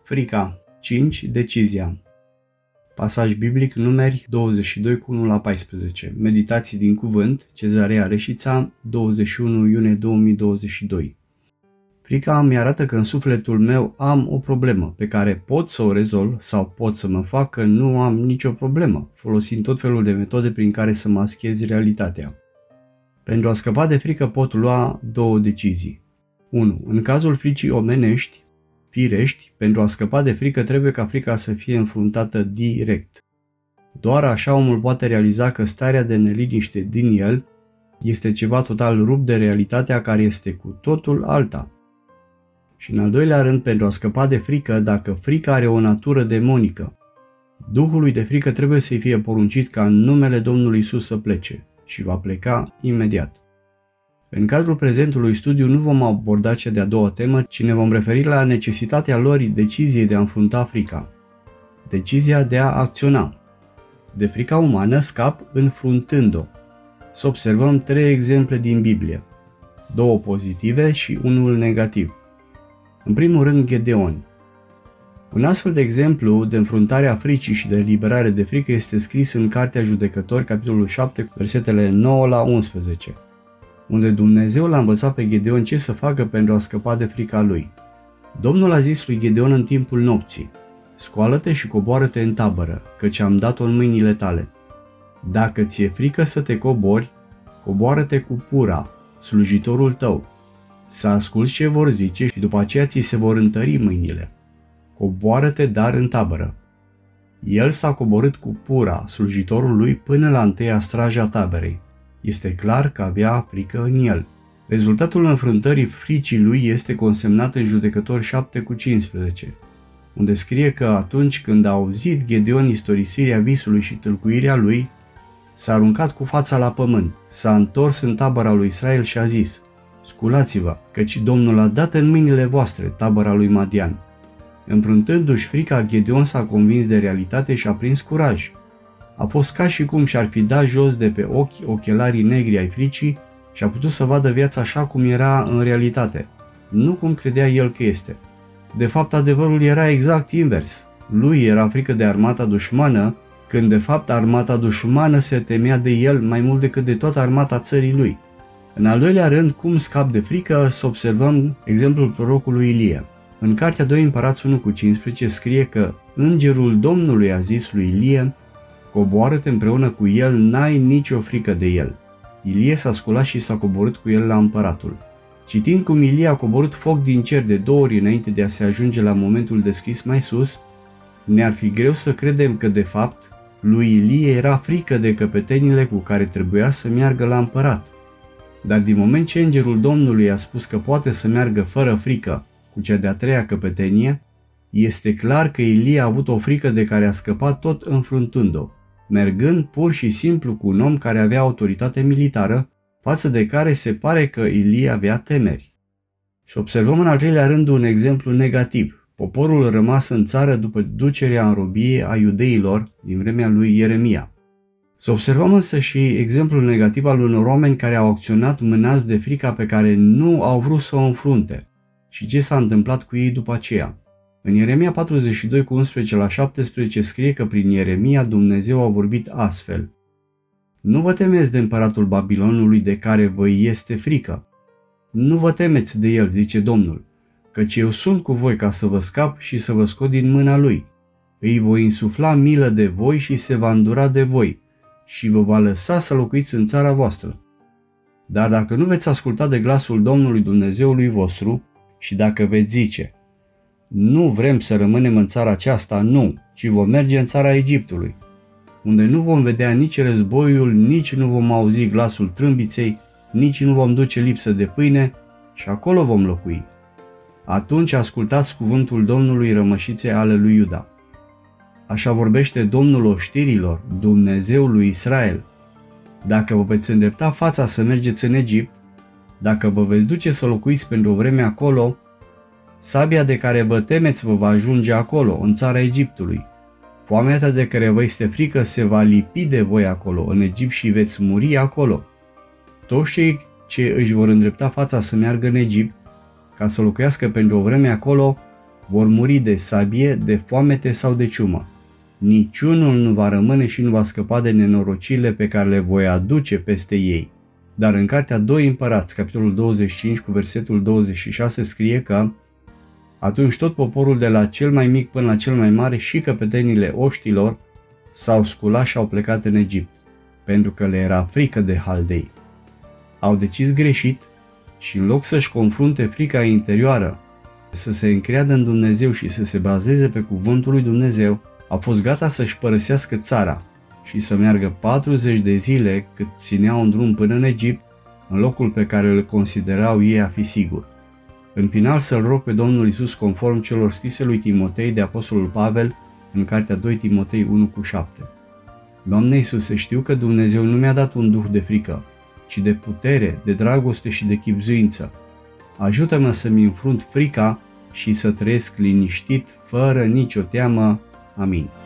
Frica. 5. Decizia. Pasaj biblic Numeri 22 cu 1-14. Meditații din cuvânt, Cezarea Reșița, 21 iunie 2022. Frica îmi arată că în sufletul meu am o problemă pe care pot să o rezolv sau pot să mă fac că nu am nicio problemă, folosind tot felul de metode prin care să maschez realitatea. Pentru a scăpa de frică pot lua două decizii. 1. În cazul fricii omenești, firești, pentru a scăpa de frică trebuie ca frica să fie înfruntată direct. Doar așa omul poate realiza că starea de neliniște din el este ceva total rupt de realitatea care este cu totul alta. Și în al doilea rând, pentru a scăpa de frică, dacă frica are o natură demonică, Duhului de frică trebuie să-i fie poruncit ca în numele Domnului Iisus să plece și va pleca imediat. În cadrul prezentului studiu nu vom aborda cea de-a doua temă, ci ne vom referi la necesitatea lor deciziei de a înfrunta frica. Decizia de a acționa. De frica umană scap înfruntând-o. Să observăm 3 exemple din Biblie, 2 pozitive și unul negativ. În primul rând, Gedeon. Un astfel de exemplu de înfruntare a fricii și de eliberare de frică este scris în Cartea Judecători, capitolul 7, versetele 9-11. unde Dumnezeu l-a învățat pe Gedeon ce să facă pentru a scăpa de frica lui. Domnul a zis lui Gedeon în timpul nopții: scoală-te și coboară-te în tabără, căci am dat-o în mâinile tale. Dacă ți-e frică să te cobori, coboară-te cu Pura, slujitorul tău, să asculți ce vor zice și după aceea ți se vor întări mâinile. Coboară-te dar în tabără. El s-a coborât cu Pura, slujitorul lui, până la întâia strajă a taberei. Este clar că avea frică în el. Rezultatul înfruntării fricii lui este consemnat în Judecători 7:15, unde scrie că atunci când a auzit Gedeon istorisirea visului și tâlcuirea lui, s-a aruncat cu fața la pământ, s-a întors în tabăra lui Israel și a zis: sculați-vă, căci Domnul a dat în mâinile voastre tabăra lui Madian. Înfruntându-și frica, Gedeon s-a convins de realitate și a prins curaj. A fost ca și cum și-ar fi dat jos de pe ochi ochelarii negri ai fricii și a putut să vadă viața așa cum era în realitate, nu cum credea el că este. De fapt, adevărul era exact invers. Lui era frică de armata dușmană, când de fapt armata dușmană se temea de el mai mult decât de toată armata țării lui. În al doilea rând, cum scap de frică, să observăm exemplul prorocului Ilie. În Cartea 2 Împărați 1:15 scrie că îngerul Domnului a zis lui Ilie: coboară-te împreună cu el, n-ai nicio frică de el. Ilie s-a sculat și s-a coborât cu el la împăratul. Citind cum Ilie a coborât foc din cer de 2 ori înainte de a se ajunge la momentul descris mai sus, ne-ar fi greu să credem că de fapt lui Ilie era frică de căpetenile cu care trebuia să meargă la împărat. Dar din moment ce îngerul Domnului a spus că poate să meargă fără frică cu cea de-a 3-a căpetenie, este clar că Ilie a avut o frică de care a scăpat tot înfruntând-o, mergând pur și simplu cu un om care avea autoritate militară, față de care se pare că Ilie avea temeri. Și observăm în al treilea rând un exemplu negativ, poporul rămas în țară după ducerea în robie a iudeilor din vremea lui Ieremia. Să observăm însă și exemplul negativ al unor oameni care au acționat mânați de frica pe care nu au vrut să o înfrunte și ce s-a întâmplat cu ei după aceea. În Ieremia 42:11-17 scrie că prin Ieremia Dumnezeu a vorbit astfel: nu vă temeți de împăratul Babilonului de care vă este frică. Nu vă temeți de el, zice Domnul, căci eu sunt cu voi ca să vă scap și să vă scot din mâna lui. Îi voi insufla milă de voi și se va îndura de voi și vă va lăsa să locuiți în țara voastră. Dar dacă nu veți asculta de glasul Domnului Dumnezeului vostru și dacă veți zice: nu vrem să rămânem în țara aceasta, nu, ci vom merge în țara Egiptului, unde nu vom vedea nici războiul, nici nu vom auzi glasul trâmbiței, nici nu vom duce lipsă de pâine și acolo vom locui. Atunci ascultați cuvântul Domnului, rămășițe ale lui Iuda. Așa vorbește Domnul oștirilor, Dumnezeul lui Israel. Dacă vă veți îndrepta fața să mergeți în Egipt, dacă vă veți duce să locuiți pentru o vreme acolo, sabia de care vă temeți vă va ajunge acolo, în țara Egiptului. Foamea de care vă este frică se va lipi de voi acolo, în Egipt, și veți muri acolo. Toți cei ce își vor îndrepta fața să meargă în Egipt, ca să locuiască pentru o vreme acolo, vor muri de sabie, de foamete sau de ciumă. Niciunul nu va rămâne și nu va scăpa de nenorocirile pe care le voi aduce peste ei. Dar în cartea 2 Împărați, capitolul 25 cu versetul 26 scrie că atunci tot poporul de la cel mai mic până la cel mai mare și căpetenile oștilor s-au sculat și au plecat în Egipt, pentru că le era frică de haldei. Au decis greșit și în loc să-și confrunte frica interioară, să se încreadă în Dumnezeu și să se bazeze pe cuvântul lui Dumnezeu, au fost gata să-și părăsească țara și să meargă 40 de zile cât țineau un drum până în Egipt, în locul pe care îl considerau ei a fi sigur. În final să-L rog pe Domnul Iisus conform celor scrise lui Timotei de Apostolul Pavel în cartea 2 Timotei 1:7. Doamne Iisuse, știu că Dumnezeu nu mi-a dat un duh de frică, ci de putere, de dragoste și de chibzuință. Ajută-mă să-mi înfrunt frica și să trăiesc liniștit, fără nicio teamă. Amin.